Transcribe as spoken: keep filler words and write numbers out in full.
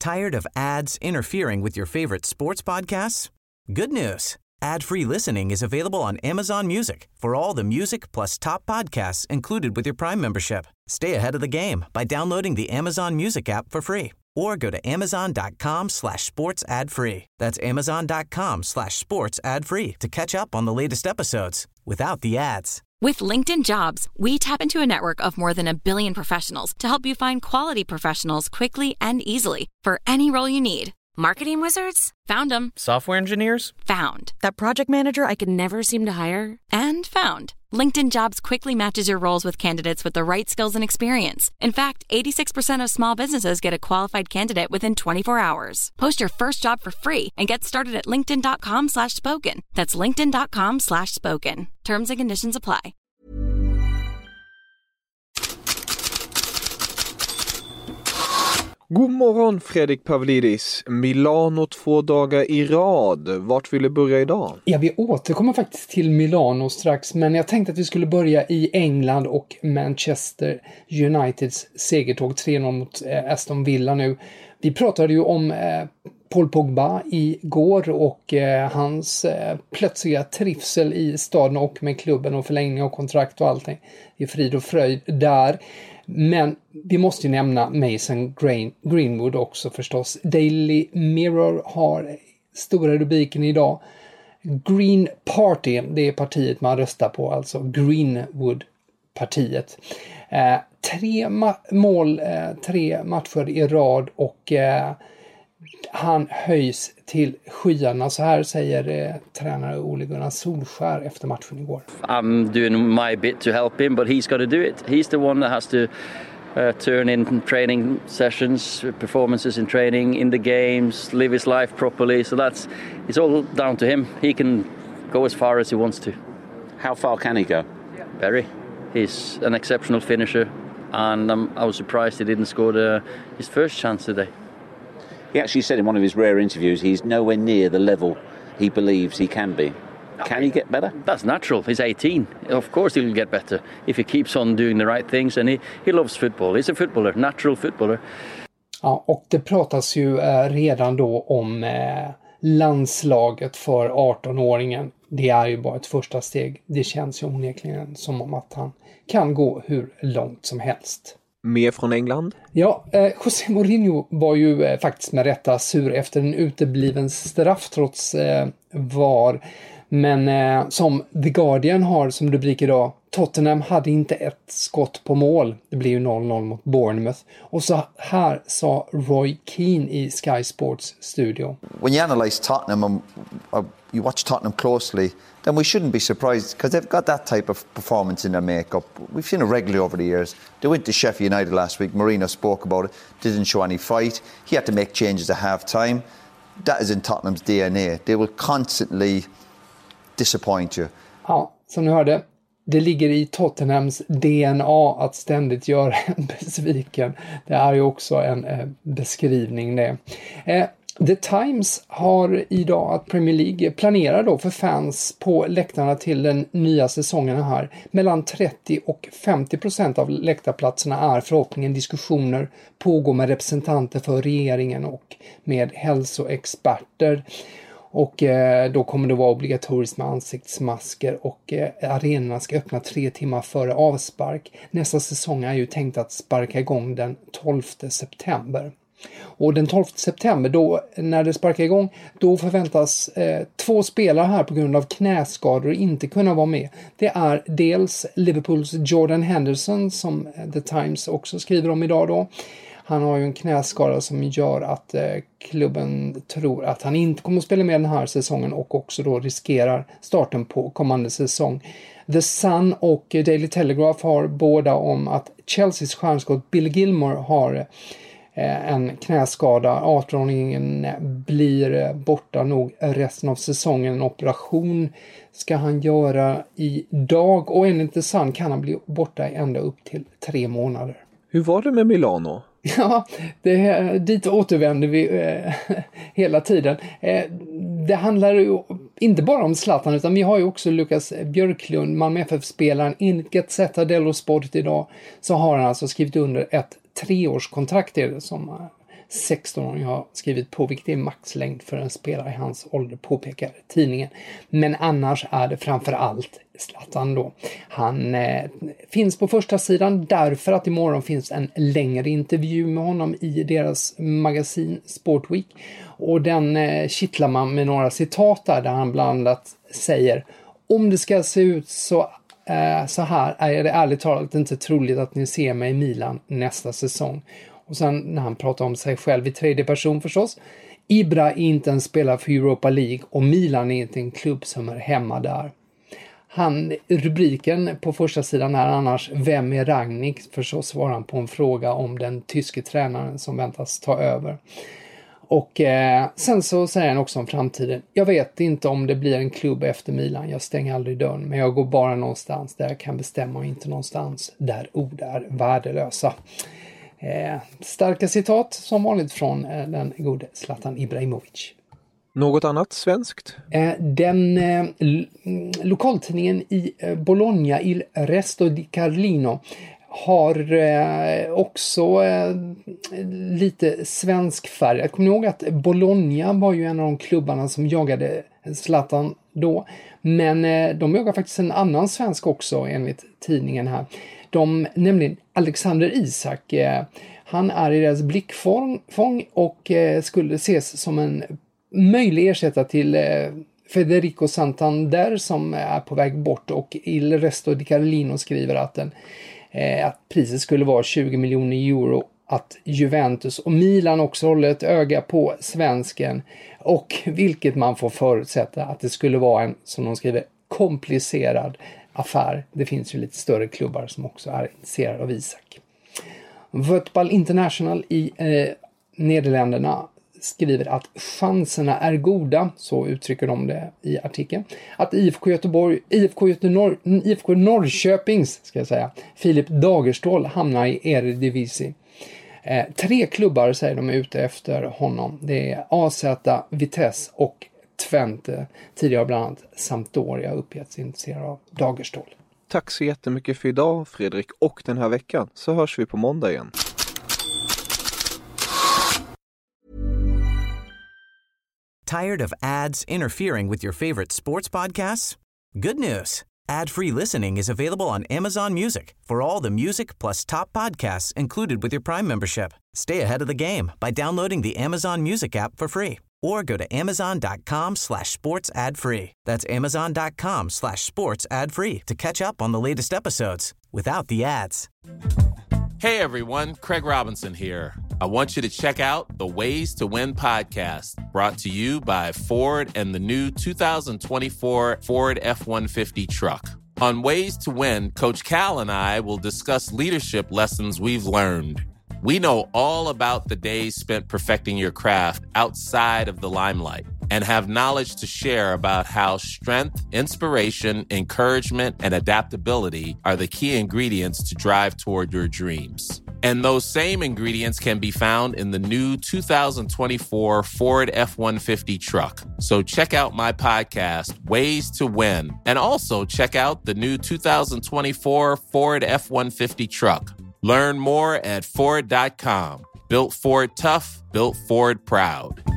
Tired of ads interfering with your favorite sports podcasts? Good news. Ad-free listening is available on Amazon Music for all the music plus top podcasts included with your Prime membership. Stay ahead of the game by downloading the Amazon Music app for free or go to amazon.com slash sports ad free. That's amazon.com slash sports ad free to catch up on the latest episodes without the ads. With LinkedIn Jobs, we tap into a network of more than a billion professionals to help you find quality professionals quickly and easily for any role you need. Marketing wizards? Found them. Software engineers? Found. That project manager I could never seem to hire? And found. LinkedIn Jobs quickly matches your roles with candidates with the right skills and experience. In fact, eighty-six percent of small businesses get a qualified candidate within twenty-four hours. Post your first job for free and get started at linkedin.com slash spoken. That's linkedin.com slash spoken. Terms and conditions apply. God morgon Fredrik Pavlidis. Milano två dagar i rad. Vart vill du börja idag? Ja, vi återkommer faktiskt till Milano strax, men jag tänkte att vi skulle börja i England och Manchester Uniteds segertåg tre noll mot eh, Aston Villa nu. Vi pratade ju om eh, Paul Pogba igår och eh, hans eh, plötsliga trivsel i staden och med klubben och förlängning av kontrakt och allting. Det är frid och fröjd där. Men vi måste ju nämna Mason Green, Greenwood också förstås. Daily Mirror har stora rubriken idag. Green Party, det är partiet man röstar på, alltså Greenwood-partiet. Eh, tre ma- mål, eh, tre matcher i rad och eh, han höjs till skyarna. Så här säger eh, tränare Ole Gunnar Solskjær efter matchen igår. I'm doing my bit to help him, but he's got to do it. He's the one that has to uh, turn in training sessions, performances in training, in the games, live his life properly. So that's it's all down to him. He can go as far as he wants to. How far can he go? Very. He's an exceptional finisher, and um, I was surprised he didn't score the, his first chance today. He actually said in one of his rare interviews he's nowhere near the level he believes he can be. Can he get better? That's natural. He's eighteen. Of course he'll get better if he keeps on doing the right things, and he, he loves football. He's a footballer, natural footballer. Ja, och det pratas ju eh, redan då om eh, landslaget för arton-åringen. Det är ju bara ett första steg. Det känns ju onekligen som om att han kan gå hur långt som helst. Mer från England? Ja, eh, José Mourinho var ju eh, faktiskt med rätta sur efter en utebliven straff trots eh, V A R. Men eh, som The Guardian har som rubrik idag, Tottenham hade inte ett skott på mål. Det blev ju noll noll mot Bournemouth. Och så här sa Roy Keane i Sky Sports studio. When you analyse Tottenham and uh, you watch Tottenham closely, then we shouldn't be surprised because they've got that type of performance in their makeup. We've seen it regularly over the years. They went to Sheffield United last week. Mourinho spoke about it. Didn't show any fight. He had to make changes at half-time. That is in Tottenham's D N A. They will constantly disappoint you. Ja, som ni hörde. Det ligger i Tottenhams D N A att ständigt göra en besviken. Det är ju också en eh, beskrivning det. Eh, The Times har idag att Premier League planerar då för fans på läktarna till den nya säsongen här. Mellan trettio och femtio procent av läktarplatserna är förhoppningen diskussioner pågår med representanter för regeringen och med hälsoexperter. Och eh, då kommer det vara obligatoriskt med ansiktsmasker och eh, arenorna ska öppna tre timmar före avspark. Nästa säsong är ju tänkt att sparka igång den tolfte september. Och den tolfte september, då, när det sparkar igång, då förväntas eh, två spelare här på grund av knäskador inte kunna vara med. Det är dels Liverpools Jordan Henderson som The Times också skriver om idag då. Han har ju en knäskada som gör att eh, klubben tror att han inte kommer att spela med den här säsongen och också då riskerar starten på kommande säsong. The Sun och Daily Telegraph har båda om att Chelseas stjärnskott Bill Gilmore har eh, en knäskada. arton-åringen blir borta nog resten av säsongen. En operation ska han göra idag och enligt The Sun kan han bli borta ända upp till tre månader. Hur var det med Milano? Ja, det, dit återvänder vi eh, hela tiden. Eh, det handlar ju inte bara om Zlatan utan vi har ju också Lukas Björklund, Malmö F F-spelaren. Enligt Gazzetta dello Sport idag så har han alltså skrivit under ett treårskontrakt som sexton har skrivit på, vilket är maxlängd för en spelare i hans ålder, påpekar tidningen. Men annars är det framför allt Zlatan då. Han eh, finns på första sidan därför att imorgon finns en längre intervju med honom i deras magasin Sportweek. Och den eh, kittlar man med några citat där, där han bland annat säger: om det ska se ut så, eh, så här är det ärligt talat inte troligt att ni ser mig i Milan nästa säsong. Och sen när han pratar om sig själv i tredje person förstås: Ibra är inte en spelare för Europa League och Milan är inte en klubb som är hemma där. Han, rubriken på första sidan är annars: vem är Rangnick? Förstås svarar han på en fråga om den tyske tränaren som väntas ta över. Och eh, sen så säger han också om framtiden: jag vet inte om det blir en klubb efter Milan, jag stänger aldrig dörren, men jag går bara någonstans där jag kan bestämma och inte någonstans där ord är värdelösa. Eh, starka citat som vanligt från eh, den gode Zlatan Ibrahimovic. Något annat svenskt? Eh, den eh, l- lokaltidningen i eh, Bologna, Il Resto di Carlino, har eh, också eh, lite svensk färg. Jag kommer ihåg att Bologna var ju en av de klubbarna som jagade Zlatan då. Men eh, de jagar faktiskt en annan svensk också enligt tidningen här. De, nämligen Alexander Isak. Eh, han är i deras blickfång och eh, skulle ses som en möjlig ersättare till eh, Federico Santander som är på väg bort, och Il Resto di Carlino skriver att, den, eh, att priset skulle vara tjugo miljoner euro, att Juventus och Milan också håller ett öga på svensken, och vilket man får förutsätta att det skulle vara en, som de skriver, komplicerad affär. Det finns ju lite större klubbar som också är intresserade av Isak. Voetbal International i eh, Nederländerna skriver att chanserna är goda, så uttrycker de det i artikeln, att I F K Göteborg, I F K Göteborg, I F K Norrköpings ska jag säga, Filip Dagerstål hamnar i Eredivisie. Eh, tre klubbar säger de är ute efter honom. Det är A Z, Vitesse och Twente. Tidigare bland annat Sampdoria uppgetts intresserad av Dagerstål. Tack så jättemycket för idag, Fredrik, och den här veckan. Så hörs vi på måndag igen. Tired of ads interfering with your favorite sports podcasts? Good news. Ad-free listening is available on Amazon Music for all the music plus top podcasts included with your Prime membership. Stay ahead of the game by downloading the Amazon Music app for free or go to amazon.com slash sports ad free. That's amazon.com slash sports ad free to catch up on the latest episodes without the ads. Hey everyone, Craig Robinson here. I want you to check out the Ways to Win podcast, brought to you by Ford and the new two thousand twenty-four Ford F one fifty truck. On Ways to Win, Coach Cal and I will discuss leadership lessons we've learned. We know all about the days spent perfecting your craft outside of the limelight and have knowledge to share about how strength, inspiration, encouragement, and adaptability are the key ingredients to drive toward your dreams. And those same ingredients can be found in the new two thousand twenty-four Ford F one fifty truck. So check out my podcast, Ways to Win, and also check out the new two thousand twenty-four Ford F one fifty truck. Learn more at Ford dot com. Built Ford tough, built Ford proud.